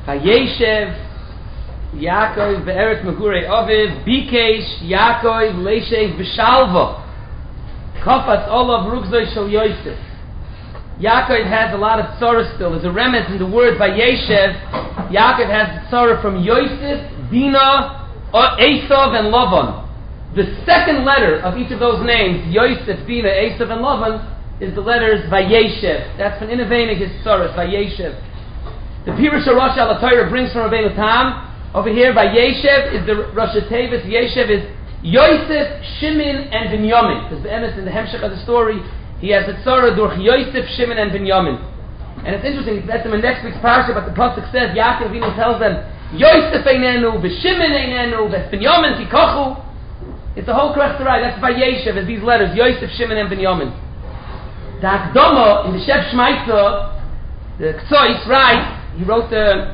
Vayeshev Yaakov be'eretz Megurei Aviv, Bikesh Yaakov leishev b'shalva, Kafas olav rugzoi shel Yosef. Yaakov has a lot of tzara still. There's a remez in the word Vayeshev. Yaakov has the tzara from Yosef, Dinah, Esav, and Lavan. The second letter of each of those names, Yosef, Dinah, Esav, and Lavan, is the letters Vayeshev. That's from Inavenig his tzaras, Vayeshev. The Pirush HaRosh Al HaTorah brings from Rabbeinu Tam. Over here, Vayeshev is the Rosh Tevis. Yeshev is Yosef, Shimon, and Binyamin. Because the emes in the Hemshech of the story, he has a tzara durch Yosef, Shimon, and Binyamin. And it's interesting, that's in the next week's parsha, but the pasuk says, Yaakov Avinu tells them, Yosef einenu, v'Shimon einenu, v'Binyamin tikochu. It's a whole krechtarai. That's Vayeshev, as these letters, Yosef, Shimon, and Binyamin. The Akdama in the Shef Shmaitza, the Ktsois writes, he wrote the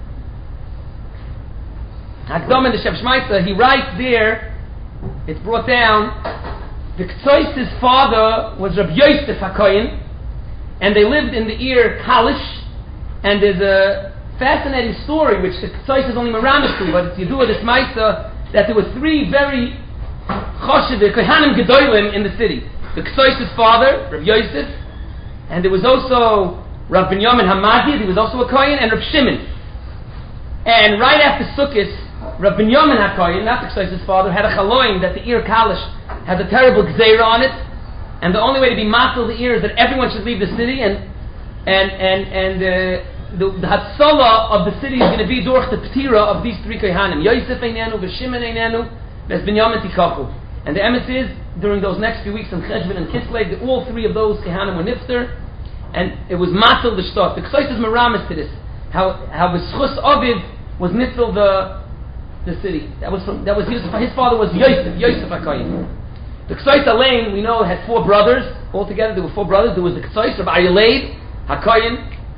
Akdama in the Shef Shmaitza, he writes there, it's brought down, the Ktsois' father was Rabbi Yosef HaKoyin, and they lived in the Ir Kalish, and there's a fascinating story, which the Ktsois is only meramis to, but it's Yidua this Maisa, that there were three very Choshev, Kohanim Gedolim in the city. The Ktsois' father, Rabbi Yosef, and there was also Rav Binyamin Hamadi, he was also a Kohen, and Rav Shimon. And right after Sukkot, Rav Binyamin HaKohen, not the Ktsois' father, had a chaloim that the Ir Kalish has a terrible gzeira on it, and the only way to be matzil the Ir is that everyone should leave the city, and the Hatzalah of the city is going to be durch the Ptira of these three Kohanim. Yosef einenu, v'Shimon einenu, v'Binyamin tikachu. And the emes is, during those next few weeks in Cheshvan and Kislev, all three of those Kohanim were nifter, and it was matzil the shtot. The Ktsois is meramis to this, how B'schus Aviv was nifter the city. His father was Yosef HaKoyin. The Ktsois Alein, we know, had four brothers. Altogether, there were four brothers. There was the Ktsois, Rabbi Aryaleid HaKoyin.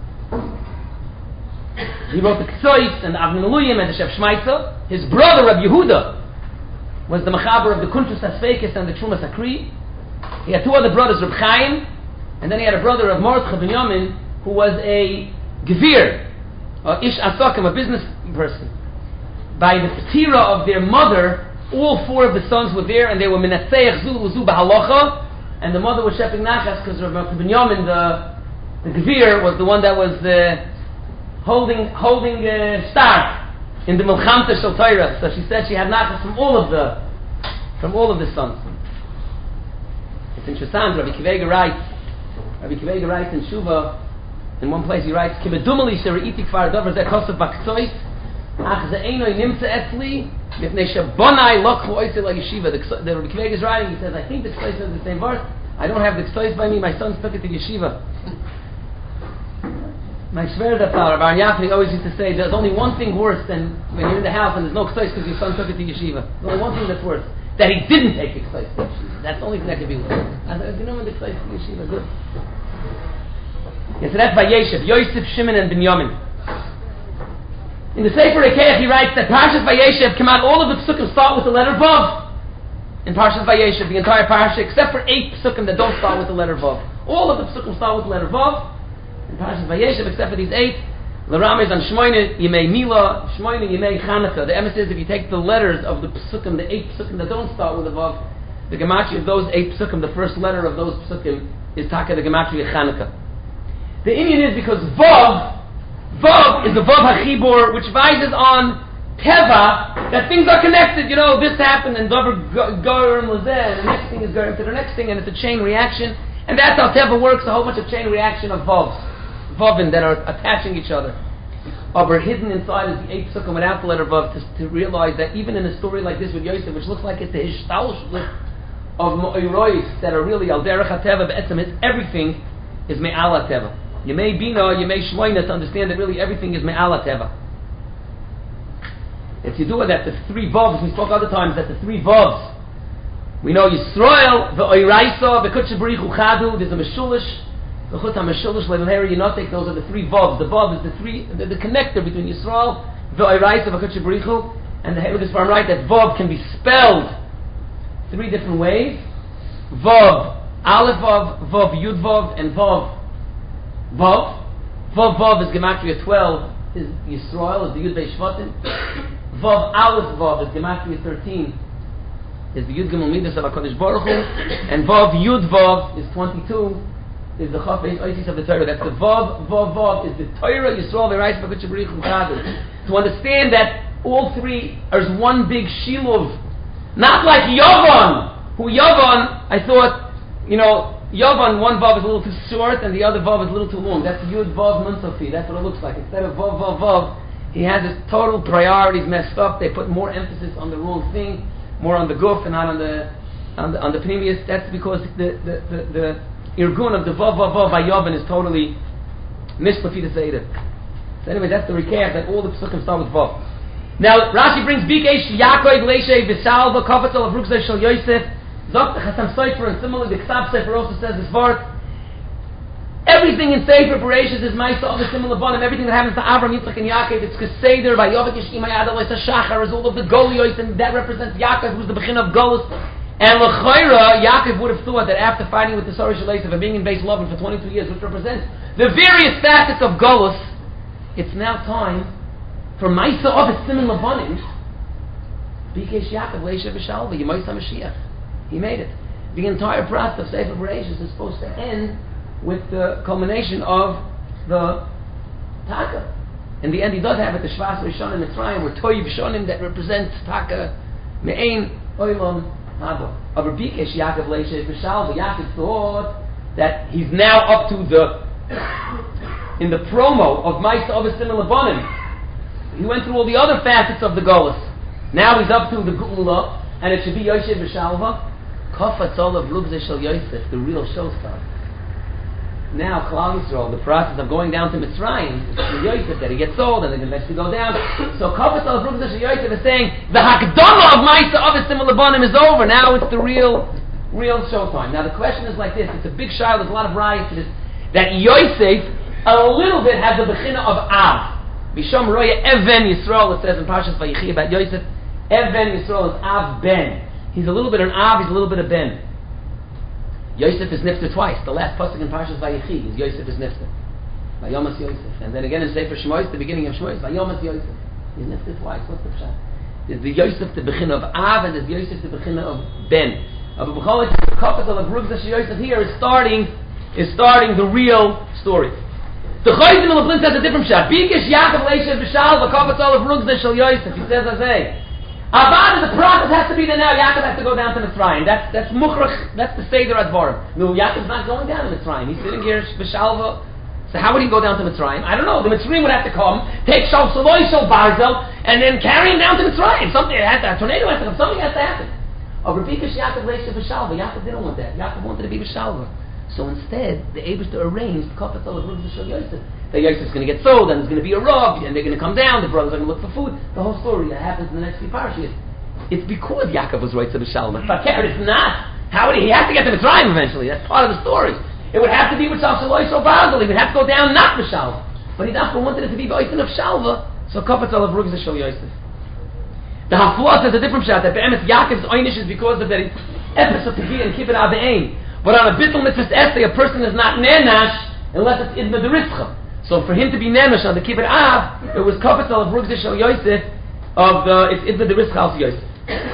He wrote the Ktsois and the Avnei Miluyim and the Shef Shmaitza. His brother, Rabbi Yehuda, was the Mechaber of the Kuntrus HaSfeikis and the Trumas HaKri. He had two other brothers, Reb Chaim, and then he had a brother of Mordechai Binyamin, who was a Gevir, Ish Asakim, a business person. By the Ptira of their mother, all four of the sons were there, and they were Menasseich Zu B'Halacha, and the mother was Shepik Nachas, because Reb Binyamin, the Gevir, was the one that was holding start in the Milchamta Shel Torah. So she said she had Nachas from all of the sons. It's interesting. Rabbi Kivega writes in Shuvah, in one place he writes, Kibedumali Sheri'iti Kfar Dover Zeh Kosav Baktsois, Ach Ze'enoi Nimtza Etzli, Mipnei Shabonai Lokhu Oisei La Yeshiva. The Rabbi Kivega is writing, he says, I think the Ktsois is the same verse. I don't have the Ktsois by me, my sons took it to Yeshiva. My Shver Zatzal, Rabbi Yaakov always used to say, there's only one thing worse than when you're in the house and there's no Ktsois because your son took it to Yeshiva. There's only one thing that's worse. That he didn't take the Ktsois to Yeshiva. That's the only thing that could be worse. I said, you know when the Ktsois to Yeshiva, good. Yeah, so that's Vayeshev, Yosef, Shimon, and Binyamin. In the Sefer Ekeach he writes that Parshas Vayeshev come out, all of the Psukim start with the letter Vav. In Parshas Vayeshev, the entire Parsha, except for 8 Psukim that don't start with the letter Vav. All of the Psukim start with the letter Vav. In Parshas Vayeshev, except for these 8, the Ram is on Shmoyne Yemei Mila, Shmoyne Yemei Chanukah. The emes is, if you take the letters of the Psukim, the 8 Psukim that don't start with the Vav, the Gematria of those 8 Psukim, the first letter of those Psukim is Taka, the Gematria Chanukah. The Indian is because Vav is the Vav HaChibur, which vises on Teva, that things are connected. You know, this happened, and Dover Gorim was there, and the next thing is Gorim to the next thing, and it's a chain reaction. And that's how Teva works, a whole bunch of chain reaction of Vavin that are attaching each other. But hidden inside is the 8 Psukim without the letter Vav, to realize that even in a story like this with Yosef, which looks like it's the Hishtalshlich of Mo'irois that are really Al Derech HaTeva, Be'etzem, everything is Me'al HaTeva. Yemei Bina, Yemei Shmoyna, to understand that really everything is Me'al HaTeva. If you do it, that the 3 Vavs, we spoke other times that the 3 Vavs, we know Yisrael, the Oiraisa, the Kutcha Barichu Chadu, there's a Meshulish, the Chut HaMeshulish, Leilheri Yinotek, those are the 3 Vavs. The Vav is the connector between Yisrael, the Oiraisa, the Kutcha Barichu, and the Hegel Farm right that Vav can be spelled 3 different ways. Vav, Aleph Vav, Vav Yud Vav, and Vav. Vav is Gematria 12, is Yisrael, is the Yud Beis Shvatim. Vav Aleph Vav is Gematria 13, is the Yud Gimel Midas of HaKadosh Baruch Hu, and Vav Yud Vav is 22, is the Chaf Beis Oisis of the Torah. That's the Vav Vav is the Torah, Yisrael, Ve'rais B'Kodesh Baruch Hu Chadu. To understand that all three are one big Shiluv, not like Yavan, who Yavan, I thought, Yavan, one Vav is a little too short and the other Vav is a little too long. That's Yud Vav Nun Sofi, that's what it looks like. Instead of Vav Vav Vav, he has his total priorities messed up. They put more emphasis on the wrong thing, more on the guf and not on the previous. That's because the irgun of the Vav Vav Vav by Yavan is totally Mishpafi to say that. So anyway, that's the recap that all the psukim start with Vav. Now Rashi brings Bikesh Yaakov Leishay V'Salva Kafatel of Rukzay Shal Yosef Zok Chasam Sefer, and similarly the Ksab Sefer also says this word. Everything in Sefer Bereshis is Ma'isa of the similar bonim. Everything that happens to Avram, Yitzchak, and Yaakov, it's Keseder by Yovik Yishima Yadaloi Shachar, is all of the Golios, and that represents Yaakov, who's the Bechin of Golos. And L'Chayra, Yaakov would have thought that after fighting with the Sarish Shalesav and being in Beis Lavan for 22 years, which represents the various facets of Golos, it's now time for Ma'isa of the similar bonim. Bikesh Yaakov Leisha V'Shalva Yemois HaMashiach. He made it. The entire process of Sefer Bereshis is supposed to end with the culmination of the Taka. In the end, he does have it, the Shvas Rishon in Mitzrayim, where Toiv Shonim that represents Taka Me'ein Oilam Haba. Of Bikesh Yaakov Leisha V'Shalva, Yaakov thought that he's now up to in the promo of Ma'isa of a similar bonim. He went through all the other facets of the Golos. Now he's up to the Geula, and it should be Yosef V'Shalva. Kafat Olav Rugzeh Shel Yosef, the real showstar. Now, Klal Yisrael, the process of going down to Mitzrayim, is for Yosef, that he gets old and then eventually go down. So Kafat Olav Rugzeh Shel Yosef is saying, the Hakdama of Ma'isa of a similar bonim is over. Now it's the real showtime. Now the question is like this, it's a big shiloh, there's a lot of riots to this, that Yosef, a little bit has the Bechina of Av. Bisham Roya Even Yisrael, it says in Parshas Vayichi about Yosef, Even Yisrael is Av Ben. He's a little bit an Av, he's a little bit of Ben. Yosef is nifter twice. The last pasuk in Parshas Vayichi is Yosef is nifter. Vayomas Yosef. And then again in Sefer Shmois, the beginning of Shmois, Vayomas Yosef. He's nifter twice. What's the pshat? There's the Yosef the Bechina of Av and there's Yosef the Bechina of Ben. Abu B'cholik, the capital of Rugzah Yosef here is starting the real story. The Chayzim in Leblin says a different pshat. Bikesh Yaakov Leisha V'Shal, the capital of Rugzah Shal Yosef. He says, Abad, the process has to be that now Yaakov has to go down to Mitzrayim. That's Mukhrach, that's the Seder Advarim. No, Yaakov's not going down to Mitzrayim. He's sitting here, B'Shalva. So how would he go down to Mitzrayim? I don't know. The Mitzrayim would have to come, take Shal Shaloi, Shal Barzel, and then carry him down to Mitzrayim. Something has to, a tornado has to come, something has to happen. Rabbikish Yaakov Leisha B'Shalva. Yaakov didn't want that. Yaakov wanted to be B'Shalva. So instead, the Eibishter arranged Kafat Olav Rugzah Shel Yosef. That Yosef's going to get sold, and there's going to be a Rav, and they're going to come down, the brothers are going to look for food. The whole story that happens in the next few parashas. It's because Yaakov was right to the Shalom. Fakir, it's not. How would he has to get to Mitzrayim eventually? That's part of the story. It would have to be with Shal Shaloi Shal Basil. He would have to go down not for Shalva. But he therefore wanted it to be Ba'otin of Shalva. So Kafat Olav Rugzah Shel Yosef. The Hafluah says a different shot, that Be'emes Yaakov's Oynish is because of that Ephes of Tevi and Kibbut Abe'ein. But on a Bittul Mitzvah's essay, a person is not Nenash unless it's Idna Derischa. So for him to be Nenash on the Kibbut Av, it was Kafat Olav Rugzah Shel Yosef it's Idna Derischa Al Yosef.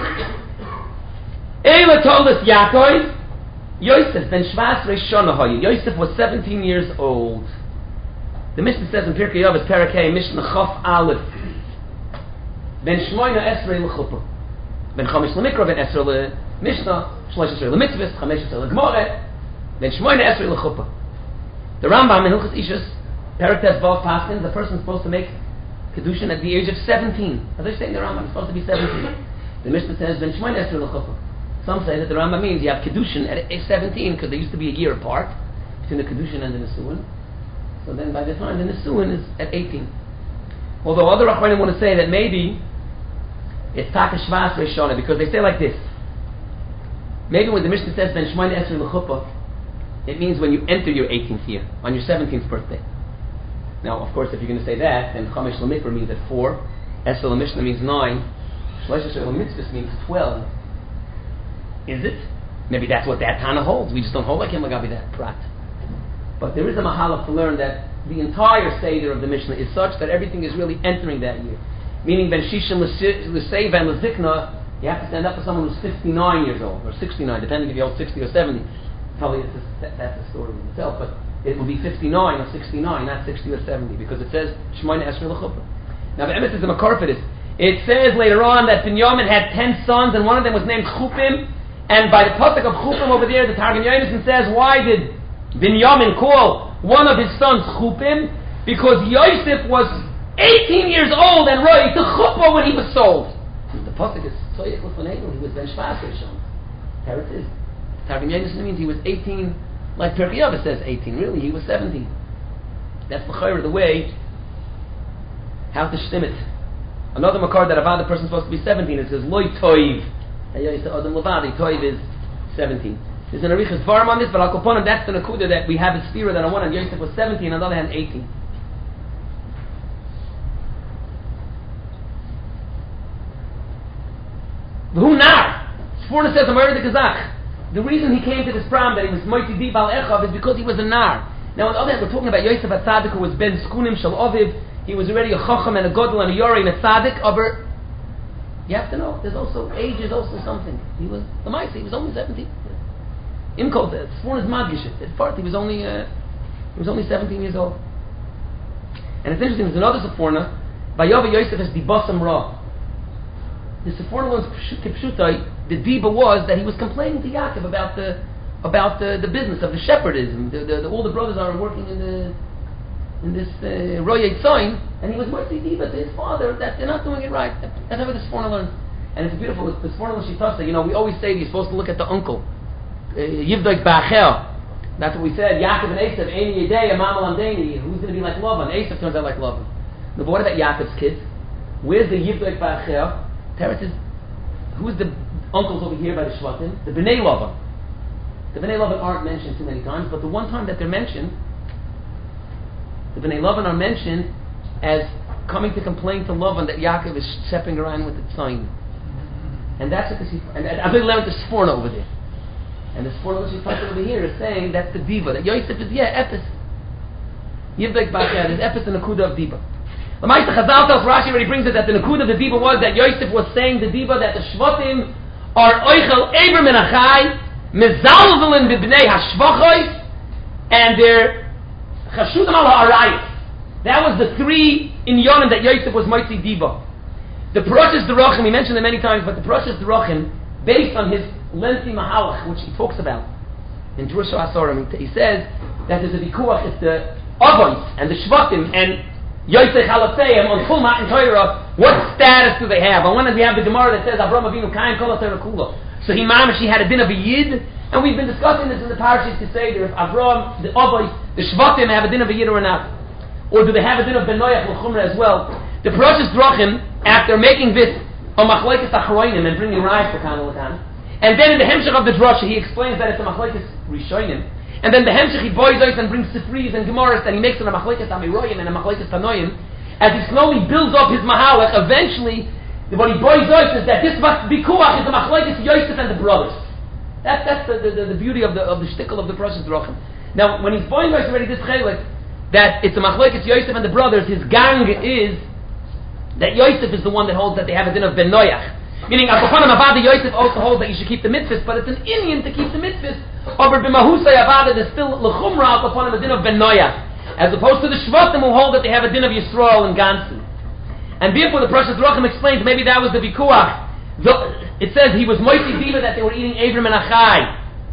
Eila told us Yaakov, Yosef ben Shvas Reishona Hoye. Yosef was 17 years old. The Mishnah says in Pirkei Avos Parakei Mishnah Chaf Aleph, Ben Shmoina Esrei L'Chuppah, Ben Chamish L'Mikra, Ben Esrei L'Mishnah, Shlosh Esrei L'Mitzvah, Chamesh Esrei L'Gemoreh, Ben Shmoina Esrei L'Chuppah. The Rambam in Hilchos Ishus, Parak Tes Vav Paskin, the person is supposed to make Kedushin at the age of 17. As I say in the Rambam, it's supposed to be 17. The Mishnah says, Ben Shmoina Esrei L'Chuppah. Some say that the Rambam means you have Kedushin at age 17 because they used to be a year apart between the Kedushin and the Nesuin. So then by the time the Nesuin is at 18. Although other Achronim want to say that maybe it's Taka Shvas Reishona, because they say like this. Maybe when the Mishnah says Ben Shmoina Esrei L'Chuppah, it means when you enter your 18th year, on your 17th birthday. Now, of course, if you're going to say that, then Chamesh L'Mikra means at 4, Esrei L'Mishnah means 9, Shlosh Esrei L'Mitzvah means 12. Is it? Maybe that's what that Tana holds. We just don't hold like him, Lagabi that Prat. But there is a Mahalach to learn that the entire Seder of the Mishnah is such that everything is really entering that year. Meaning, Ben Shishim L'Seiv and L'Zikna, you have to stand up for someone who's 59 years old, or 69, depending if you're old 60 or 70. Probably that's a story in itself, but it will be 59 or 69, not 60 or 70, because it says, Shmoyne Esrei L'Chuppah. Now, the Emes is a makar for this. It says later on that Binyamin had 10 sons, and one of them was named Chupim, and by the pasuk of Chupim over there, the Targum Yonason says, why did Binyamin call one of his sons Chupim? Because Yosef was 18 years old and Roy to Chuppah when he was sold. The pasuk is Tzoyech L'Fanegu, he was Ben Shvas Rishon. There it is. Targum Yonason means he was 18, like Pirkei Avos says 18, really, he was 17. That's the way how to shtim it. Another makar that avad the person's supposed to be 17. It says loy toiv. Adam levadi toiv is 17. There's an arichas dvarim on this, but al koponim that's the nakuda that we have a spira that on one hand Yosef was 17, on the other hand 18. V'hu nar. Sforna says Amar the Kazakh. The reason he came to this pram that he was moiti di bal echav is because he was a nar. Now on the other hand we're talking about Yosef HaTzadik who was ben skunim shel oviv. He was already a chacham and a godel and a yori and a tzaddik. Aber you have to know, there's also age is also something. He was the Maisa. He was only 17. Imkol says, Sforn is madgishit. At first he was only 17 years old. And it's interesting. There's another Sforna. Vayava Yosef es dibasam ra. The Sforna learns kipshutai. The diba was that he was complaining to Yaakov about the business of the shepherdism. All the brothers are working in this Royet sign, and he was Moitzi Diva to his father that they're not doing it right. That's how the Sforna learns. And it's beautiful. The Sforna Shitasa, we always say you're supposed to look at the uncle. Yivdoik Ba'achel. That's what we said. Yaakov and Esav, Eini Yedei, Amamal Amdeni. Who's going to be like Lavan? Esav turns out like Lavan. Now, but what about Yaakov's kids? Where's the Yivdoik Ba'achel? Teretz is, who's the uncles over here by the Shvatim? The Bnei Lavan. The Bnei Lavan aren't mentioned too many times, but the one time that they're mentioned, the Bnei Lavan are mentioned as coming to complain to Lavan that Yaakov is stepping around with the sign. And that's what and I've been learning the Sforna over there. And the Sforna which is talking over here is saying that's the Diva. That Yosef is, Epis. Yivdek Bachad is Epis and Nakuda of Diva. The Ma'aseh Chazal tells Rashi already brings it that the Nakuda of the Diva was that Yosef was saying the Diva that the Shvatim are Oichel Eber Menachai, Mezalvelin Bibnei Hashvachos, and they're Chashudim al Ha'arayis. That was the three in Yonim that Yosef was Moitzi Diva. The Parashas Derachim, we mentioned it many times, but the Parashas Derachim, based on his lengthy Mahalach, which he talks about in Drusha Asorim, he says that there's a vikuach, it's the Avos and the Shvatim and Yosef Halatzeim on Kul Matan Torah. What status do they have? On one hand we have the Gemara that says Avram Avinu Kain Kol HaTorah Kula. So he had a din of a Yid, and we've been discussing this in the parashas to say that if Avram, the Avos, the Shvatim have a din of a Yid or not. Or do they have a din of Ben Noach L'Chumra as well? The Parashas Drachim, after making this a Machlekes Achroinim and bringing Rai for Kan L'Kan, and then in the Hemshech of the Drasha he explains that it's a Machlekes Rishonim, and then the Hemshech he boys out and brings Sifris and Gemaras and he makes it a Machlekes Amiroyim and a Machlekes Tanoim. As he slowly builds up his Mahalach, eventually what he boys out is that this Bikuach is a Machlekes Yosef and the brothers. That's the beauty of the shtickle of the Parashas Drachim. Now when he's boys out already this Chelek, that it's a Machlekes Yosef and the brothers, his gang is that Yosef is the one that holds that they have a din of Ben Noach. Meaning, Akoponim Avada Yosef also holds that you should keep the mitzvahs, but it's an Indian to keep the mitzvahs. Over B'mahusay Avada, there's still L'chumra Akoponim a din of Ben Noach, as opposed to the Shvatim who hold that they have a din of Yisrael and Gansu. And therefore the Parashas Drachim explains, maybe that was the Vikuach. It says he was Moiti Diva that they were eating Avram and Achai.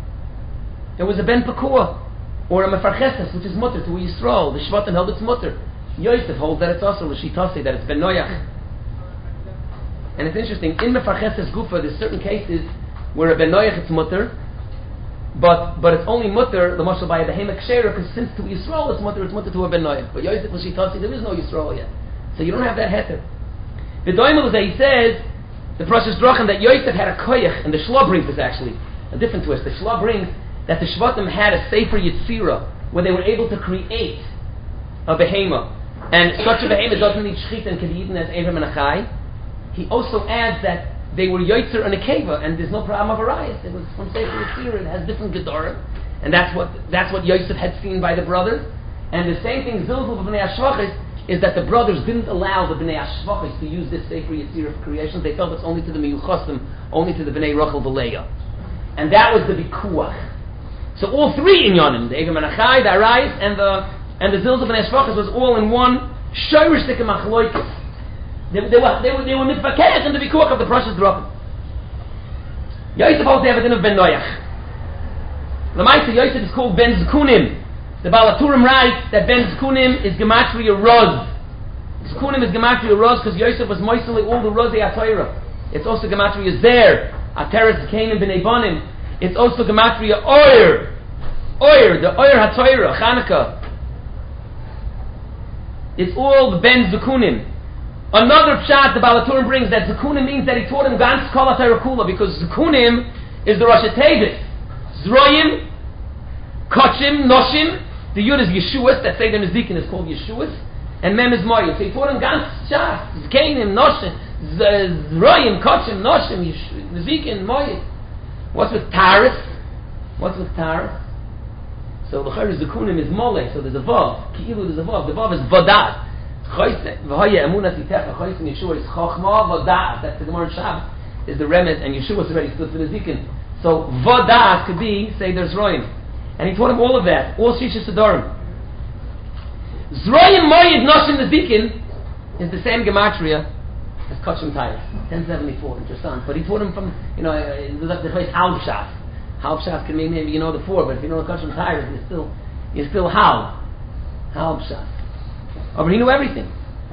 There was a Ben Pekua, or a Mefarcheses, which is mutter to Yisrael. The Shvatim held its mutter. Yosef holds that it's also L'shitasi, that it's Ben Noach. And it's interesting, in Mefarcheses Gufa, there's certain cases where a Ben Noach it's mutter, but it's only mutter, l'mashal by a Behemoth Kshera, because since to Yisrael it's mutter to a Ben Noach. But Yosef L'shitasi, there is no Yisrael yet. So you don't have that heter. The Doimel is that he says, the Parashas Drachim, that Yosef had a koyach, and the Shlah brings this actually, a different twist. The Shlah brings that the Shvatim had a Sefer Yitzira, where they were able to create a Behemoth. And such a behemoth doesn't need shchita and kediyidin as Avram and Achai. He also adds that they were Yotzer and a Keva, and there's no problem of a riot. It was from Sefer Yitzira, it has different gedorim, and that's what Yosef had seen by the brothers. And the same thing, Zilzul of Bnei Hashvachis, is that the brothers didn't allow the Bnei Hashvachis to use this Sefer Yetzirah of creation. They felt it's only to the Miyuchasim, only to the Bnei Rachel V'Leah. And that was the Bikuach. So all three inyanim, the Eger Menachai, the Arayis, and the Zilzul of Bnei Hashvachis was all in one Shoyrish Dik Machloikis. They were mitvakeach in the Bikuach of the Precious Drop. Yosef holds the evidence of Ben Noach. The Maisa Yosef is called Ben Zkunim. The Balaturim writes that Ben Zkunim is Gematria Roz. Zkunim is Gematria Roz because Yosef was mostly all the Rozei HaTorah. It's also Gematria Zer, Ateres Canaan B'nei Bonim. It's also Gematria Oyer, the Oyer HaTorah, Chanukah. It's all the Ben Zkunim. Another pshat the Balaturim brings that Zkunim means that he taught him Gans Kol HaTorah Kula because Zkunim is the Rosh Tevis. Zroyim, Kochim, Noshim. The Yud is Yeshuas, that Seder Nezikin is called Yeshuas, and Mem is Moyed. So he taught him Gans Shas, Zkeinim, Noshim, Zroyim, Kochim, Noshim, Nezikin, Moyed. What's with Taris? So the Chayr Zekunim is Mole, so there's a Vav. Ki'ilu there's a Vav. The Vav is Vadat. V'hoye emunat itecha, Chayse in Yeshua is Chochma Vadat. That's the Gemara in Shabbos, is the Remet, and Yeshua's already stood for Nezikin. So Vadat could be Seder Zroyim. And he taught him all of that, all Shisha Sedorim. Zroyim Moyed Noshim Nezikin is the same gematria as Kochim Tayis, 1074, interesting. But he taught him from, the place Halbshas. Halbshas can mean maybe the 4, but if you know the Kochim Tayis, you're still Halbshas. But he knew everything.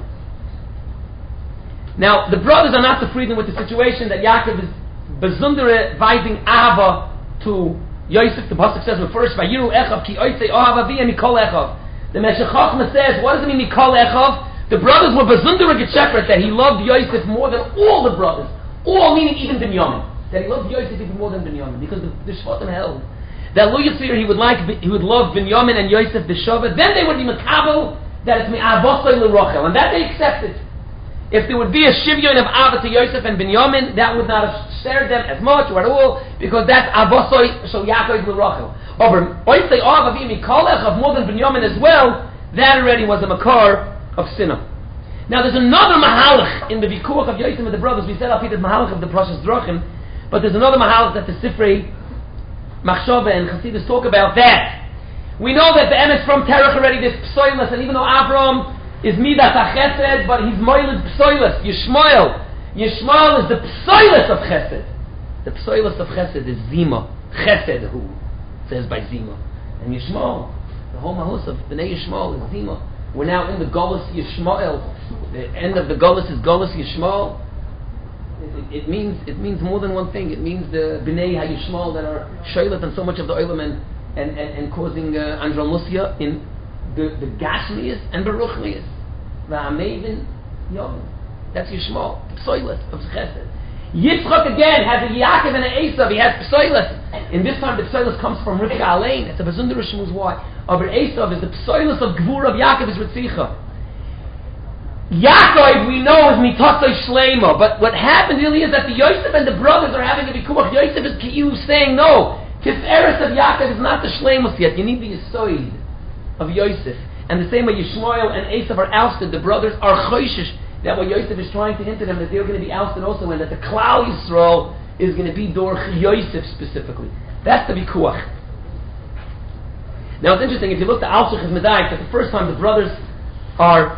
Now, the brothers are not to freedom with the situation that Yaakov is besundere weising Ahava to Yosef. The pasuk says first, "Vayiru Echav ki oisei Ahava v'ya mikol Echav." The Meshech Chochmah says, what does it mean mikol Echav? The brothers were besundere gechepret that he loved Yosef more than all the brothers. All meaning even Binyamin. That he loved Yosef even more than Binyamin because the Shvatim held that Lo Yitzir he would love Binyamin and Yosef b'shava. Then they would be makabel that it's mi'avosay l'rochel, and that they accepted. If there would be a shivyon of Ava to Yosef and Binyamin, that would not have shared them as much or at all, because that's Avosoi Shal Yaakov L'Rachel. Over Oisei Ava Mikol Echav more than Binyamin as well, that already was a makar of sinah. Now there's another mahalach in the Vikuach of Yosef and the brothers. We said I'll the mahalach of the Precious Drachim, but there's another mahalach that the Sifrei Machshava and Chassidus talk about that. We know that the emes from Terach already this psoilus, and even though Avram is midas chesed, but he's moiled psoilus. Yishmael is the psoilus of chesed. The psoilus of chesed is zima. Chesed who says by zima. And Yishmael, the whole mahus of Bnei Yishmael is zima. We're now in the Golus Yishmael. The end of the Golus is Golus Yishmael. It means more than one thing. It means the Bnei HaYishmael that are shaylat and so much of the oilam and causing andromusia in the Gashmias and the Ruchmias. V'amevin Yom. That's Yishmael. Psoilus of Chesed. Yitzchak again has a Yaakov and an Esav. He has Psoilus. And this time the Psoilus comes from Rivka Alein. It's a Bezundar Shmuz. Why? Aber Esav is the Psoilus of Gvur of Yaakov is Ritzicha. Yaakov we know is Mitatzai Shleima. But what happened really is that the Yosef and the brothers are having a Vikuach. Yosef is Kiyu saying no. Tiferes of Yaakov is not the Shleimus yet. You need the Yisoid of Yosef. And the same way Yishmael and Esav are ousted, the brothers are choishish that what Yosef is trying to hint to them that they're going to be ousted also, and that the Klal Yisrael is going to be Dor Yosef specifically. That's the Vikuach. Now it's interesting, if you look at Al-Shech Medayik, that the first time the brothers are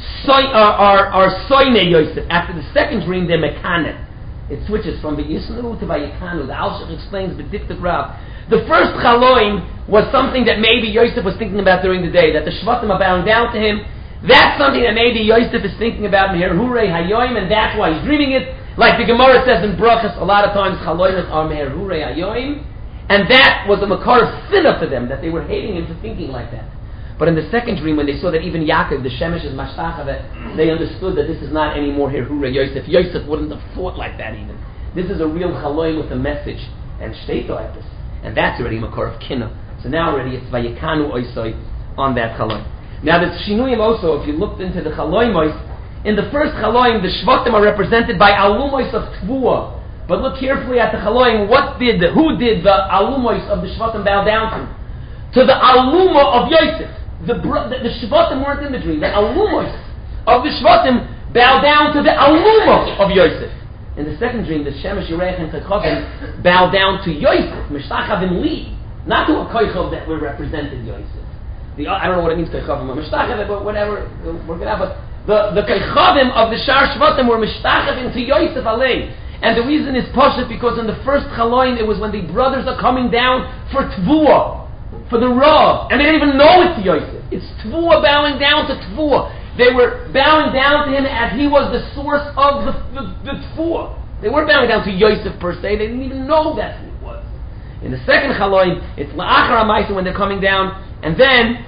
Soine Yosef. After the second dream, they're Mekanet. It switches from V'yisnu to Vayikanu. The Al-Shech explains B'diktuk Rav. The first Chaloim was something that maybe Yosef was thinking about during the day, that the Shvatim are bowing down to him. That's something that maybe Yosef is thinking about Meher Hurei Hayoim, and that's why he's dreaming it. Like the Gemara says in Brachas, a lot of times Chaloimas are Meher Hurei Hayoim, and that was a makar of sinah for them, that they were hating him for thinking like that. But in the second dream, when they saw that even Yaakov, the Shemesh is Mashtacha, that they understood that this is not anymore Meher Hurei Yosef. Yosef wouldn't have thought like that even. This is a real Chaloim with a message, and Shteito like this. And that's already makar of Kinna. So now already it's Vayikanu Oisoi on that Chaloim. Now there's Shinuyim also, if you looked into the Chaloimois, in the first Chaloim, the Shvatim are represented by Alumois of Tvua. But look carefully at the Chaloim, who did the Alumois of the Shvatim bow down to? To the Aluma of Yosef. the Shvatim weren't in the dream. The Alumos of the Shvatim bow down to the Alumos of Yosef. In the second dream, the Shemesh, Yereich, and Kechavim bow down to Yosef, Mishtachavim Li, not to a Koichav that were represented Yosef. I don't know what it means, Koichavim or Mishtachavim, but whatever, work it out. But the Koichavim of the Shar Shvatim were Mishtachavim to Yosef Alei. And the reason is Pashut because in the first Chaloin, it was when the brothers are coming down for Tvua, for the Rav. And they didn't even know it's Yosef. It's Tvua bowing down to Tvua. They were bowing down to him as he was the source of the Tvua. They weren't bowing down to Yosef per se. They didn't even know that's who it was. In the second Chaloin, it's La'achar HaMaisa when they're coming down. And then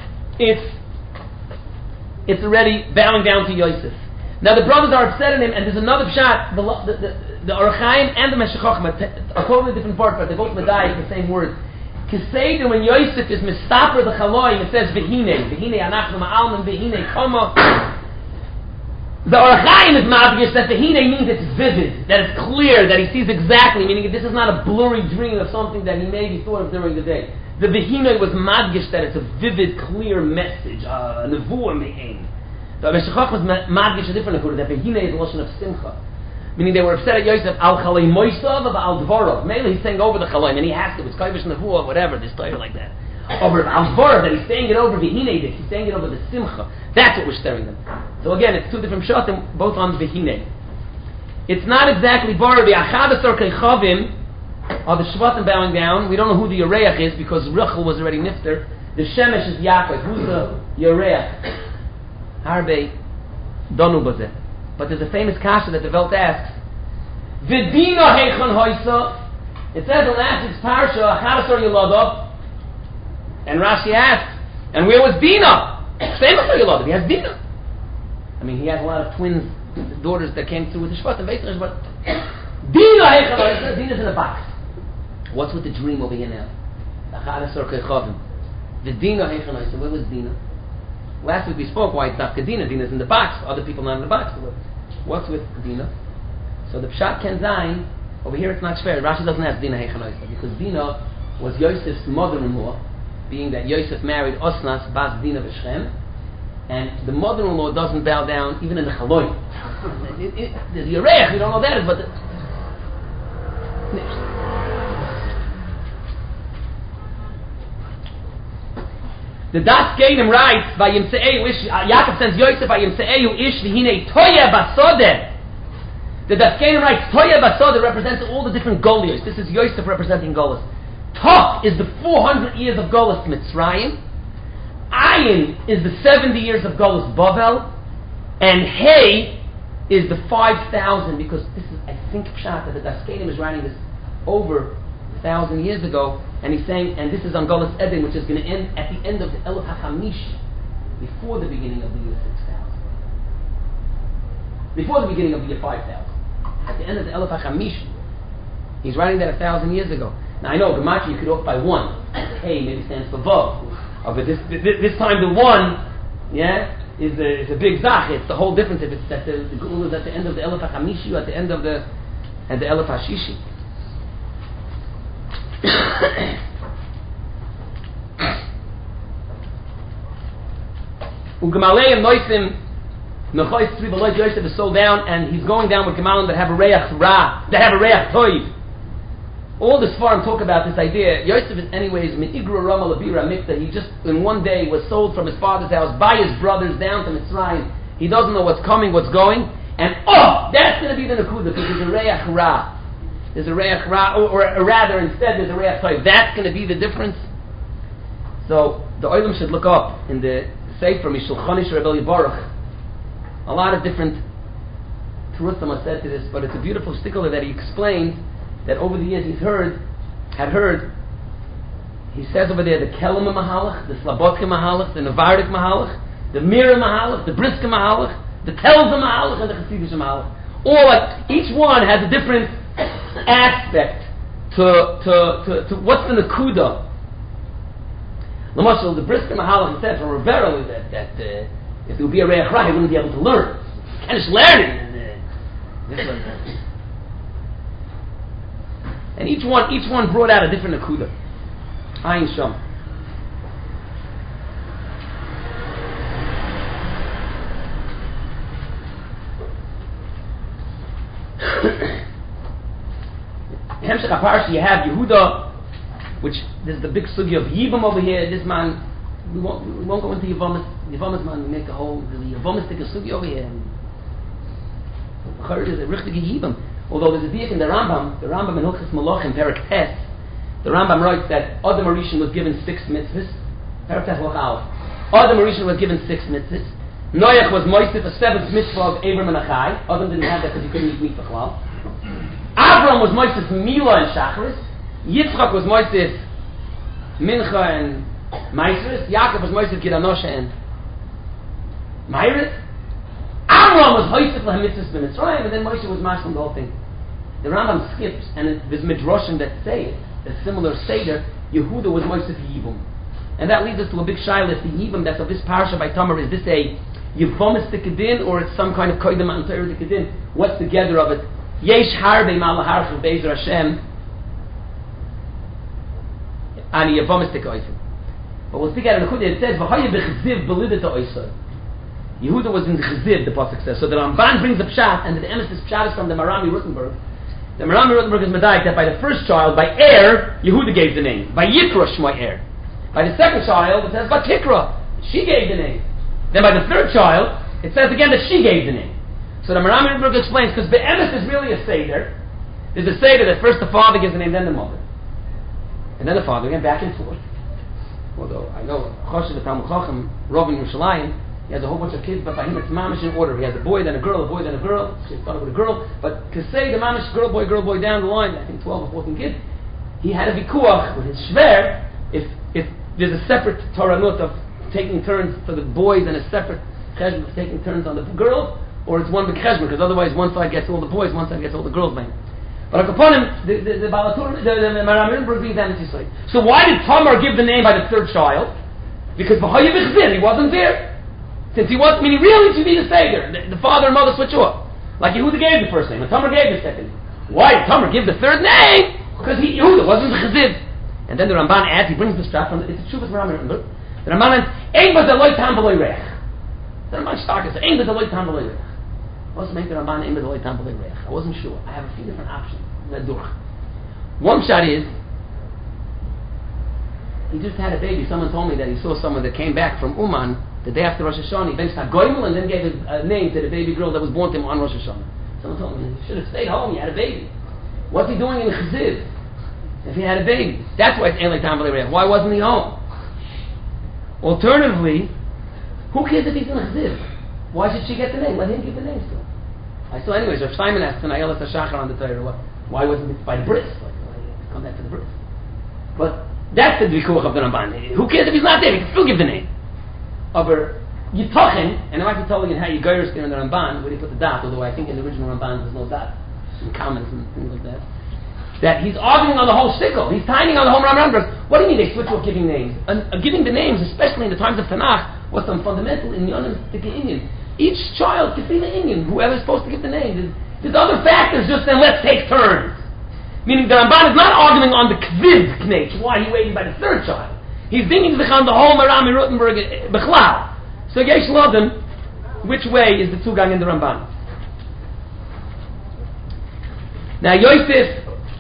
it's already bowing down to Yosef. Now the brothers are upset at him, and there's another shot. The Orach Chaim and the Meshech Chochmah are totally different parts, but they both medayik the same word. Kiseidim, when Yosef is mistaper the Chaloim, it says V'hinei anachnu ma'alman V'hinei kama. The Orach Chaim is madgish that V'hinei means it's vivid, that it's clear, that he sees exactly, meaning this is not a blurry dream of something that he maybe thought of during the day. The V'hinei was madgish that it's a vivid, clear message, a nevuah me'ein. The Meshech Chochmah is madgish a different nevuah, that V'hinei is a lotion of simcha. Meaning they were upset at Yosef al chalei moisav of al dvorov. Mainly he's saying over the chaloim, and he has to. It's kaivish nevuah, whatever, this title like that. Over al dvorov, that he's saying it over v'hinei this. He's saying it over the simcha. That's what we're stirring them. So again, it's two different shatim, both on v'hinei. It's not exactly bar. The achadasar keichavim are the shvatim bowing down. We don't know who the Yereach is because Rachel was already nifter. The Shemesh is Yaakov. Who's the Yereach? Harbe donu bazeh. But there's a famous kasha that the Welt asks, V'dina heichon hoisa. It says in last week's parsha, Achadasar Yeladov, and Rashi asks, and where was Dina? Same as Yeladov, he has Dina. I mean, he has a lot of twins, daughters that came through with the Shvat and Veitach, but Dina heichon hoisa, Dina's in a box. What's with the dream over here now? Achadasar Kechavim. V'dina heichon hoisa, where was Dina? Last week we spoke why it's not Kedina. Dina's in the box. Other people not in the box. What's with Dina? So the Pshat Ken Zayin, over here it's not fair. Rashi doesn't have Dina Heichanoisa because Dina was Yosef's mother-in-law, being that Yosef married Osnas Bas Dina V'Shem, and the mother-in-law doesn't bow down even in the Chaloim. The Yereach, we don't know that, but the Das Geinim writes, Yaakov sends Yosef, Vayimse'ehu ish v'hinei toya basodeh. The Das Geinim writes, Toya basodeh represents all the different Golios. This is Yosef representing Golos. Tok is the 400 years of Golos Mitzrayim. Ayin is the 70 years of Golos Bavel. And Hey is the 5,000, because this is, I think, Pshat, that the Das Geinim is writing this over 1,000 years ago, and he's saying, and this is on Golos Eden, which is going to end at the end of the Elef HaChamish, before the beginning of the year 6,000. Before the beginning of the year 5,000. At the end of the Elef HaChamish. He's writing that 1,000 years ago. Now I know, Gematria you could off by one. Hey maybe stands for Vav. But this time the one, is a big zach. It's the whole difference if it's that the Geula is at the end of the Elef HaChamishi or at the end of the Elef HaShishi. U'Gemalei Noisim Mechois Tzvi V'Lois Yosef is sold down, and he's going down with Gemalim that have a Reach Ra, that have a Reach Toiv. All this farm talk about this idea. Yosef is anyways Min Igra Rama Labira Mikta. He just in one day was sold from his father's house by his brothers down to Mitzrayim. He doesn't know what's coming, what's going, and that's going to be the Nakuda because there's a Reach Ra. There's a Reach Ra, or rather, instead, there's a Reach Toiv. That's going to be the difference. So, the Olam should look up in the Sefer Mishulchanish Rebbe Baruch. A lot of different Terutzim are said to this, but it's a beautiful stickler that he explains that over the years had heard. He says over there the Kelem Mahalach, the Slabotka Mahalach, the Navardik Mahalach, the Mira Mahalach, the Briska Mahalach, the Telza Mahalach, and the Chassidish Mahalach. All like each one has a different aspect to what's the Nakuda. L'mashal, the Briska Mahalach said from Rivera that if there would be a Reach Ra, he wouldn't be able to learn. He can't just learn it. This one. And each one brought out a different Nakuda. Ayin Sham. Hemshech HaParsha, you have Yehuda, which there's the big sugi of Yibam over here. This man, we won't go into Yevamis. Yevamis man, we make a whole the Yevamis take a sugi over here. Is a richtige Yibam. Although there's a diak in the Rambam in Hilchos Malachim, Perek Tes, the Rambam writes that Adam Arishan was given 6 mitzvahs. Perek Tes Lachal. Adam Arishan was given 6 mitzvahs. Noach was moistif a 7th mitzvah of Abram and Achai. Adam didn't have that because he couldn't eat meat b'chlal. Avram was moistif Mila and Shacharis. Yitzchak was moistif Mincha and Maisris. Yaakov was moistif Gidanosha and Mairis. Avram was moistif Lahamitzvahs b'Mitzrayim, and then Moshe was mashlim the whole thing. The Rambam skips, and there's midrashim that say a similar seder. Yehuda was moistif Yibum. And that leads us to a big shaila. The Yibam that's of this parsha by Tamar, is this a Yevomis Tikadin, or it's some kind of Koydem Antayr Tikadin? What's the gather of it? Yesh Harbe Malaharchu Bezer Hashem Ani Yevomis Tikadin. But we'll speak out of the Chudeh. It says V'haya B'chziv B'lidet Ha'oisar. Yehuda was in the Chziv, the pasuk says. So the Ramban brings the pshat, and the emes pshat is from the Marami Rutenberg. The Marami Rutenberg is medayik that by the first child, by Er, Yehuda gave the name. By Yikra Shmoi Er. By the second child, it says Batikra. She gave the name. Then by the third child, it says again that she gave the name. So the Marami Rutenberg explains, because Be'emes is really a Seder. There's a Seder that first the father gives the name, then the mother. And then the father, again, back and forth. Although, I know, Choshev Talmud Chacham, Rav in Yerushalayim, he has a whole bunch of kids, but by him it's mamish in order. He has a boy, then a girl, a boy, then a girl. She started with a girl. But to say the mamish girl, boy, down the line, I think 12 or 14 kids, he had a vikuach with his shver, if there's a separate Toranut of taking turns for the boys and a separate cheshbon of taking turns on the girls, or it's one big cheshbon, because otherwise one side gets all the boys, one side gets all the girls. But upon him, the Maramim brings that into sight. So why did Tamar give the name by the third child? Because B'chaya B'chzir, he wasn't there. Since he wasn't, he really should be the Seder. The father and mother switch off. Like Yehuda gave the first name, and Tamar gave the second name. Why did Tamar give the third name? Because Yehuda wasn't the Chazid. And then the Ramban adds, he brings the strap from it's a Shuvas Maramim. The Ramban adds, Ein b'zaloi tam v'loi reich. The Ramban stark is, Ein b'zaloi tam v'loi reich. What's the make the Ramban Ein b'zaloi tam v'loi reich? I wasn't sure. I have a few different options. One shot is, he just had a baby. Someone told me that he saw someone that came back from Uman the day after Rosh Hashanah. He benched a goymel and then gave a name to the baby girl that was born to him on Rosh Hashanah. Someone told me, he should have stayed home. He had a baby. What's he doing in Chazid if he had a baby? That's why it's Ein Tam V'lei Reich. Why wasn't he home? Alternatively, who cares if he's in Chazid? Why should she get the name? Let him give the name still. I saw anyways. Rav Simon asked tonight, Elas HaShachar on the Torah, why wasn't it by the Bris? Like, why come back to the Bris? But that's the Vikuach of the Ramban. Who cares if he's not there? He can still give the name. Aber Yitachin, and I might be telling you how you Geiris there in the Ramban, where he put the dot, although I think in the original Ramban there's no dot, some comments and things like that, that he's arguing on the whole shtickle. He's timing on the whole Ramban. What do you mean they switch off giving names? And giving the names, especially in the times of Tanakh, was some fundamental inyanim to the Indian. Each child can be the Indian, whoever's supposed to give the name. There's other factors just then let's take turns. Meaning the Ramban is not arguing on the kviv knech, why he waited by the third child. He's thinking on the whole Marami Rutenberg Bechlal. So Yesh Loden, which way is the Zugang in the Ramban? Now Yosef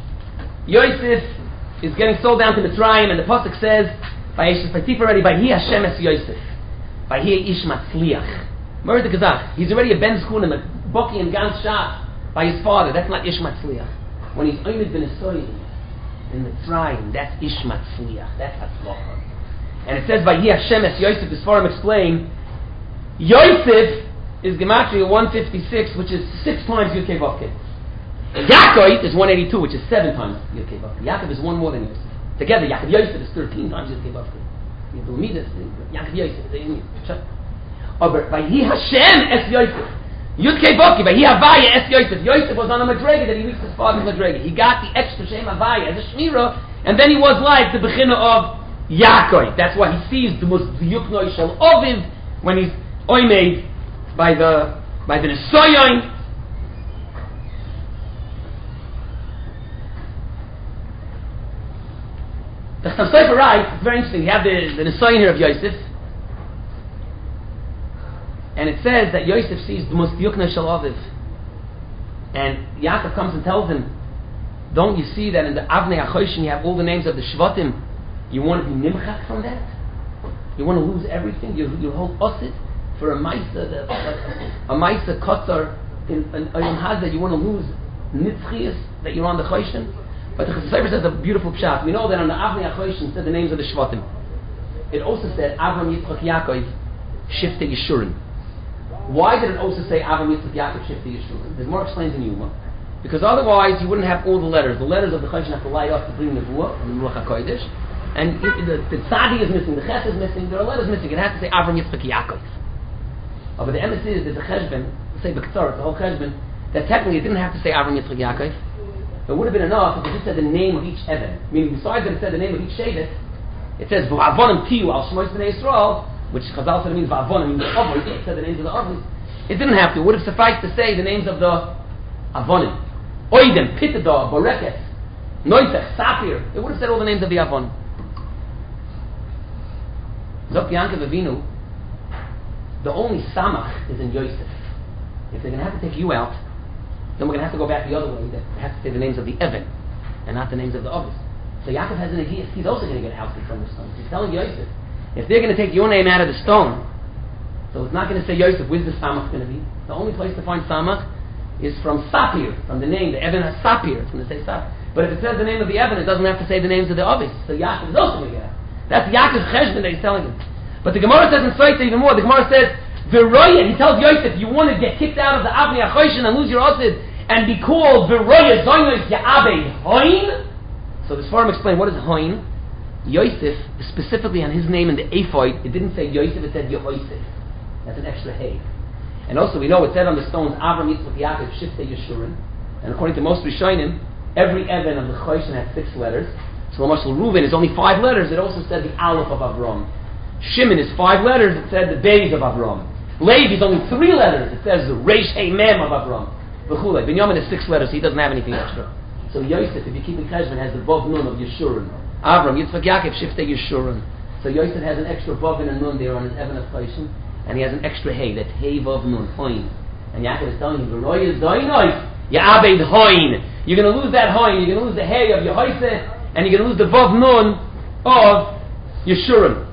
is getting sold down to Mitzrayim, and the pasuk says, by Yosef Patif already, by Hi Hashem es Yosef, by Hi Ish Matzliach. Murder the Kazakh. He's already a Ben Zkunim, a Boki and Gans Shah by his father. That's not Ish Matzliach. When he's only been a soil in Mitzrayim, that's Ish Matzliach. That's Hatzlocha. And it says by Hi Hashem es Yosef, the Sfarim explain, Yosef is Gematria 156, which is 6 times Yud Kei Vav Kei. Yaakov is 182, which is 7 times Yud Kei Vav Kei. Yaakov is one more than Yosef. Together, Yaakov Yosef is 13 times Yud Kei Vav Kei. Yaakov Yosef, but by Hi Hashem es Yosef. Yud Kei Vav Kei, by Hi Havaya es Yosef. Yosef was on a Madrega that he reached his father's Madrega. He got the extra Shem Havaya as a Shmira, and then he was like the Bechina of Yaakov. That's why he sees the most Yuknoi Shel Oviv when he's oimed by the Nesoyon. The Chatam Sofer writes, it's very interesting. You have the Nesoyon here of Yosef, and it says that Yosef sees the most Yuknoi Shel Oviv. And Yaakov comes and tells him, don't you see that in the Avnei HaChoshen you have all the names of the Shvatim? You want to be nimchak from that? You want to lose everything? You hold osid for a Maisa, a Maisa Kotzar in Oyam Hazeh, you want to lose Nitzchias that you're on the Choshen? But the Chassidus says a beautiful pshat. We know that on the Avnei HaChoshen said the names of the Shvatim. It also said Avram Yitzchak Yaakov Shifte Yeshurun. Why did it also say Avram Yitzchak Yaakov Shifte Yeshurun? There's more explained in Yuma. Because otherwise you wouldn't have all the letters. The letters of the Choshen have to light up to bring the Nevuah and the Ruach HaKodesh. And the Tzadi is missing, the Ches is missing, there are letters missing. It has to say Avram Yitzchak Yaakov. But the emes is there's a Cheshbon, say B'Ktsar, the whole Cheshbon, that technically it didn't have to say Avram Yitzchak Yaakov. It would have been enough if it just said the name of each Evan. Meaning, besides that it said the name of each Shevet, it says V'avonim Tiyu al Shmois B'nei Yisrael, which Chazal said means V'avonim, means the Avos. It said the names of the Avos. It didn't have to. It would have sufficed to say the names of the Avonim. Oidem, Pitador, Borekes, Noitech, Sapir. It would have said all the names of the Avonim. Zok Yankov Avinu, the only Samach is in Yosef. If they're going to have to take you out, then we're going to have to go back the other way. They have to say the names of the Evan and not the names of the Avos. So Yaakov has an idea. He's also going to get ousted from the stone. He's telling Yosef, if they're going to take your name out of the stone, so it's not going to say Yosef, where's the Samach going to be? The only place to find Samach is from Sapir, from the name, the Evan has Sapir. It's going to say Sapir. But if it says the name of the Evan, it doesn't have to say the names of the Avos. So Yaakov is also going to get out. That's Yaakov's cheshbon that he's telling him. But the Gemara says in Sotah even more. The Gemara says, V'roya, he tells Yosef, you want to get kicked out of the Avnei HaChoshen and lose your osid and be called V'roya Zoynos Ya'abed Hoin? So the Sfarim explain, what is Hoin? Yosef, specifically on his name in the Ephod, it didn't say Yosef, it said Yehosef. That's an extra hay. And also we know it said on the stones, Avram Yitzchak Yaakov Shifte Yeshurun. And according to most Rishonim, every Evan of the Choshen has 6 letters. So Mashal Reuven is only 5 letters. It also said the Aleph of Avram. Shimon is 5 letters. It said the Beis of Avram. Levi is only 3 letters. It says the Reish Hey Mem of Avram. V'chulei. Binyamin is 6 letters. He doesn't have anything extra. So Yosef, if you keep in Cheshbon, has the Vav Nun of Yeshurun. Avram Yitzchak Yaakov Shifte Yeshurun. So Yosef has an extra Vav and a Nun there on his Evan of Choshen, and he has an extra Hey. That's Hey Vav Nun Hoin. And Yaakov is telling him, V'roya Zoynos Ya'abed Hoin. You're going to lose that Hoin. You're going to lose the Hey of Yehosef. And you're going to lose the Vav Nun of Yeshurun.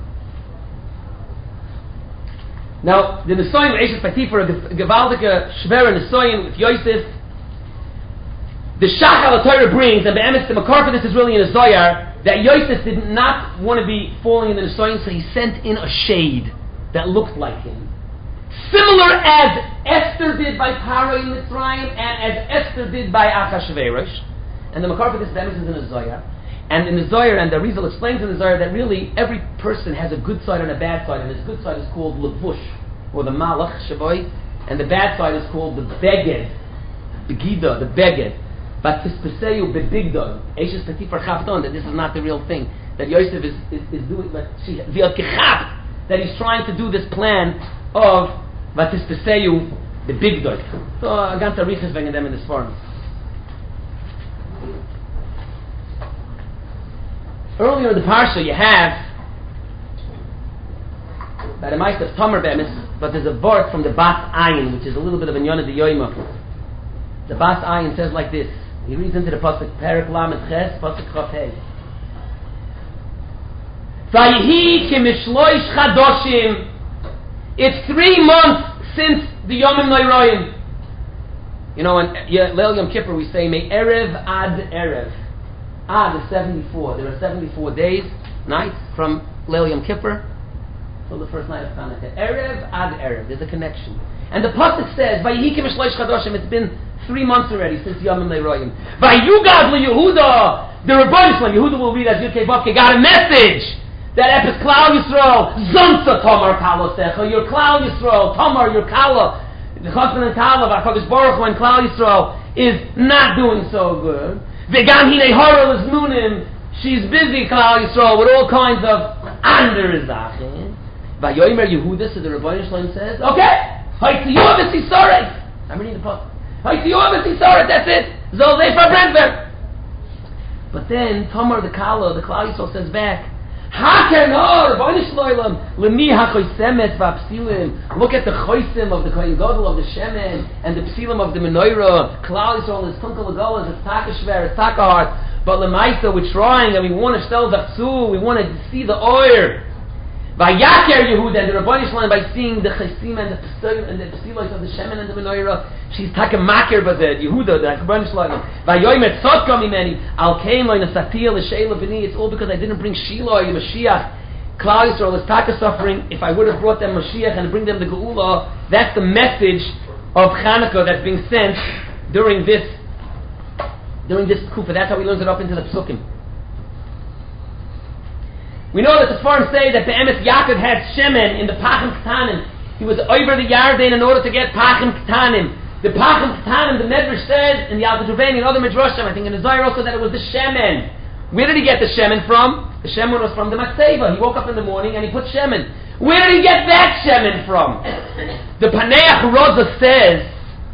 Now, the Nesoim, Eishes Patifar, a Gewaldike Shvera Nesoim with Yosef, the Shachal Torah brings, and Be'emes, the Makar for this is really in a Zoyar, that Yosef did not want to be falling in the Nesoim, so he sent in a shade that looked like him. Similar as Esther did by Paro in Mitzrayim, and as Esther did by Achashverosh. And the Makar for this Be'emes is in a Zoyar. And in the Zohar, and the Rizal explains in the Zohar that really every person has a good side and a bad side, and his good side is called Levush, or the Malach, Shaboy, and the bad side is called the Beged, Begida, the Beged. But Tispeseyu Bebigdon, Eishes Patifar Chavdon, that this is not the real thing, that Yosef is doing, but that he's trying to do this plan of Vatispeseyu Bebigdon. So, Agant Arichas bringing them in this form. Earlier in the parsha, you have by the Ma'aseh of Tamar Be'emes, but there's a vort from the Bas Ayin, which is a little bit of a Yonah de Yoima. The Bas Ayin says like this. He reads into the pasuk Perek Lamed Ches, pasuk Chaf Hey. Vayihi kimishloish chadoshim. It's 3 months since the Yomim Noiroyim. You know, in Leil Yom Kippur we say Me Erev Ad Erev. Ad is 74. There are 74 days, nights from Leil Yom Kippur till the first night of Hanukkah. Erev Ad Erev. There's a connection. And the pasuk says, Vayihi kimishloish chadoshim. It's been 3 months already since Yomim Leiroyim. Vayugad LeYehuda. The Rebbeinu Shalom, Yehuda will read as Yudkei Vavkei, got a message that Epis Klal Yisrael, Zonta Tamar Kalosecha, your Klal Yisrael, Tamar, your Kala, the husband and Kala of HaKadosh Baruch Hu and Klal Yisrael is not doing so good. V'gam Hinei Hara L'Znunim, she's busy, Klal Yisrael, with all kinds of Ander Zachen. Vayomer Yehuda, so the Rebbeinu Shalom says, okay, Haitiyuv V'Sisorei. I'm reading the pasuk. That's it. Zolzei for Brentberg. But then Tamar the Kala, the Klal Yisrael says back, Haker no, Rabbanu Shloim, Lemi HaChoisemet VaPsilim. Look at the Choisim of the Kohen Gadol of the Shemen and the Psilim of the Menorah. Klal Yisrael is Tunkel Legolas, it's Takashver, it's Takahart. But Lemaisa, we're trying and we want to shtel Zachsu, we want to see the oil. Vayaker Yehuda and the Rabbanu Shloim by seeing the Choisim and the Psilim of the Shemen and the Menorah. She's Takamaker Bazed, Yehuda, the Rabbanu Shloim. Vayoymet Sotka Mimeni, Al Kain Lo Nasatil L'Sheila B'ni. It's all because I didn't bring Shiloh, the Mashiach. Klal Yisrael is Taka suffering. If I would have brought them Mashiach and bring them the Geula, that's the message of Chanukah that's being sent during this Kufa. That's how we learned it up into the Psukim. We know that the Sfarim say that the Emes Yaakov had Shemen in the Pachim Ketanim. He was over the Yarden in order to get Pachim Ketanim. The Pachim Ketanim, the Medrash says, in the Yalkut Ruveni and other Midrashim, I think in the Zohar also, that it was the Shemen. Where did he get the Shemen from? The Shemen was from the Matzeva. He woke up in the morning and he put Shemen. Where did he get that Shemen from? The Paneach Roza says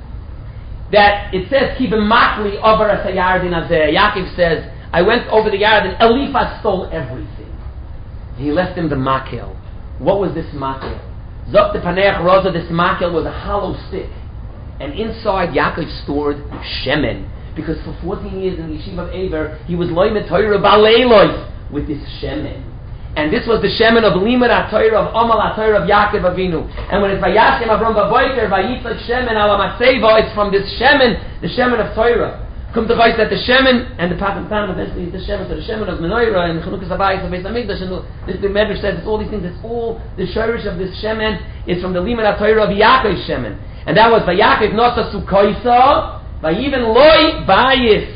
that it says, Kibim Makli over a Sayardin Azeh. Yaakov says, I went over the Yarden, Eliphaz stole everything. He left him the makel. What was this makel? Zok the Paneach Roza, this makel was a hollow stick. And inside Yaakov stored shemen. Because for 14 years in the yeshiva of Eber, he was loimet Torah baleilos with this shemen. And this was the shemen of Limud HaTorah, of Amal HaTorah of Yaakov Avinu. And when it's Vayashem Avram Baboyker, Vayitzak shemen ala Matzeva, it's from this shemen, the shemen of Torah. Come to Chayz that the shemen and the Pachim Ketanim eventually is the shemen, so the shemen of Menorah and Chanukas Habayis of Beis Hamikdash, and this the Medrash says it's all these things. It's all the shirish of this shemen is from the Limud HaTorah of Yaakov's shemen, and that was Vayakov Nosa Sukoisa, Vayiven Loi Bayis.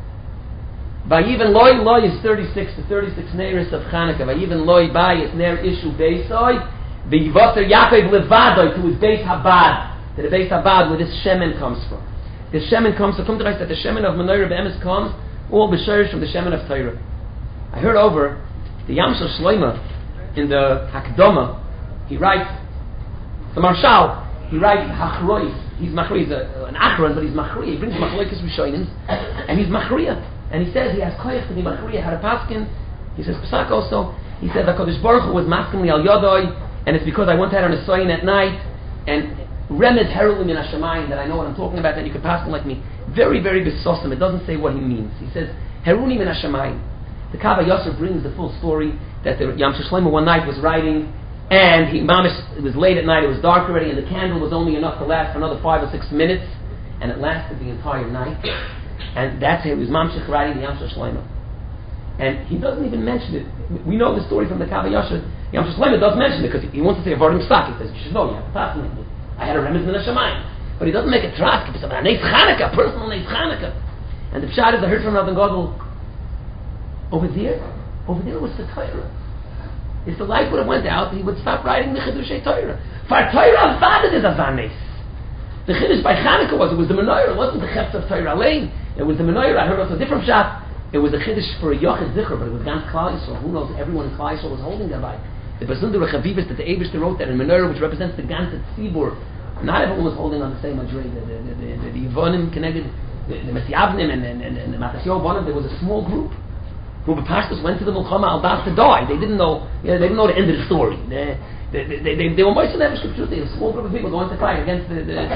Vayiven Loi is 36 Neiris of Chanukah. Vayiven Loi Bayis Ner Ishu Beisoi. Vayivaser Yaakov Levadoi to his Beis Habad, to the Beis Habad where this shemen comes from. The shemen comes, so come to Christ that the shemen of Menorah Be'emes comes, all b'sherish from the shemen of Torah. I heard over the Yamshel Shloima in the Hakdama, he writes, the Marshal, he writes Hachrois, he's Machri, he's an Achron, but he's Machri, he brings Machloikas Rishonim, and he's Machriya, and he says he has koyach to be Machriya, had a paskin, he says Pesach also, he says HaKadosh Baruch Hu was masking me al Yodoi, and it's because I went out on a soyin at night, and Remez Herulim in Hashemayim, that I know what I'm talking about, that you could pass him like me. Very, very besosim. It doesn't say what he means. He says, Herulim in Hashemayim. The Kava Yosef brings the full story that the Yam Shlomo one night was writing, and it was late at night, it was dark already, and the candle was only enough to last for another 5 or 6 minutes, and it lasted the entire night. And that's it. He was Mamshech writing the Yam Shlomo. And he doesn't even mention it. We know the story from the Kava Yosef. Yam Shlomo does mention it because he wants to say a Varim Sak. He says, you should know, you have to pass him. I had a remez min Hashemayim, but he doesn't make a trask. It's a Neis Chanukah, personal Neis Chanukah. And the pshat is, I heard from Rabban Gadol, over there was the Torah. If the light would have went out, he would stop writing the Chidushei Torah. For Torah Avadet is Avanes. The Chiddush by Chanukah it was the Menorah. It wasn't the Chefs of Torah Alein. It was the Menorah. I heard also a different pshat. It was a Chiddush for a Yochid Zichur, but it was Gans Klal Yisrael. Who knows? Everyone in Klal Yisrael was holding that light. The Basundu Rechavivus that the Eibishter wrote that in Menorah, which represents the Ganset Tzibur. Not everyone was holding on the same Madrei. The Yevonim connected, the Mesiavnim and the Matasio Bonim. There was a small group. Group of pastors went to the Mulchama al Das to die. They didn't know. They didn't know the end of the story. They were most of them scripture. A small group of people going to fight against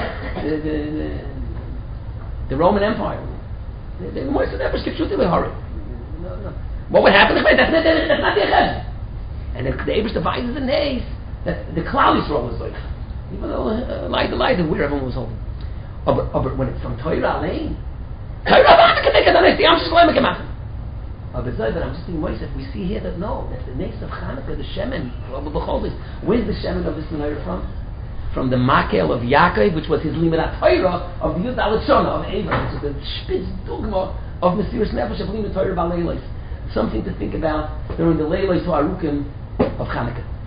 the Roman Empire. They were most of them scripture. They were horrid. No. What would happen? That's not the Echad. And the Abish devises in days that the Klal Yisrael was like, even though light and where everyone was holding. But when it's from Torah Alein, Torah can make it on the Yam Shlomo can make it. But I'm just saying, Moisef, we see here that no, that's the Nes of Chanukah, the Shemen, where's the Shemen of this Menorah from? From the Makel of Yaakov, which was his Limud HaTorah of the Yud Alachona of Abraham, which is the Spitz Dogma of Mesiras Nefesh of Limud Torah Baleilos. Something to think about during the Leilos Arukim of Chanukah.